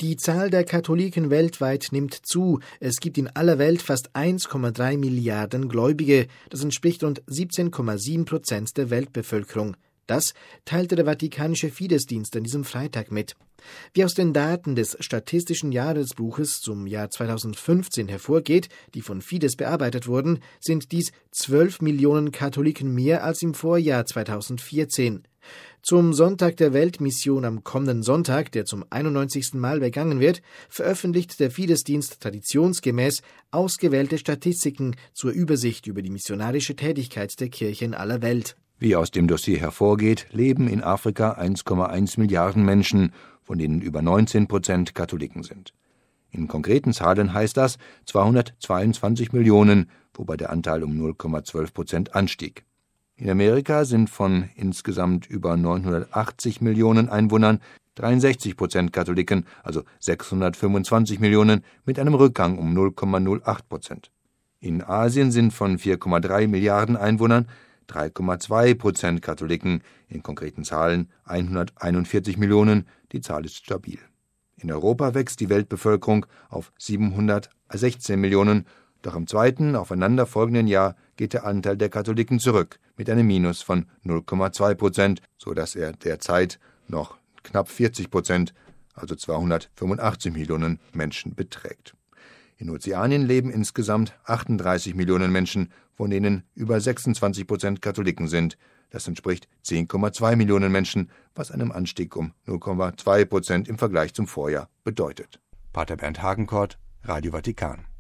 Die Zahl der Katholiken weltweit nimmt zu. Es gibt in aller Welt fast 1,3 Milliarden Gläubige. Das entspricht rund 17,7% der Weltbevölkerung. Das teilte der Vatikanische Fidesdienst an diesem Freitag mit. Wie aus den Daten des Statistischen Jahresbuches zum Jahr 2015 hervorgeht, die von Fides bearbeitet wurden, sind dies 12 Millionen Katholiken mehr als im Vorjahr 2014. Zum Sonntag der Weltmission am kommenden Sonntag, der zum 91. Mal begangen wird, veröffentlicht der Fidesdienst traditionsgemäß ausgewählte Statistiken zur Übersicht über die missionarische Tätigkeit der Kirche in aller Welt. Wie aus dem Dossier hervorgeht, leben in Afrika 1,1 Milliarden Menschen, von denen über 19% Katholiken sind. In konkreten Zahlen heißt das 222 Millionen, wobei der Anteil um 0,12% anstieg. In Amerika sind von insgesamt über 980 Millionen Einwohnern 63% Katholiken, also 625 Millionen, mit einem Rückgang um 0,08%. In Asien sind von 4,3 Milliarden Einwohnern 3,2% Katholiken, in konkreten Zahlen 141 Millionen, die Zahl ist stabil. In Europa wächst die Weltbevölkerung auf 716 Millionen, doch im zweiten, aufeinanderfolgenden Jahr geht der Anteil der Katholiken zurück, mit einem Minus von 0,2%, sodass er derzeit noch knapp 40%, also 285 Millionen Menschen beträgt. In Ozeanien leben insgesamt 38 Millionen Menschen, von denen über 26% Katholiken sind. Das entspricht 10,2 Millionen Menschen, was einem Anstieg um 0,2% im Vergleich zum Vorjahr bedeutet. Pater Bernd Hagenkort, Radio Vatikan.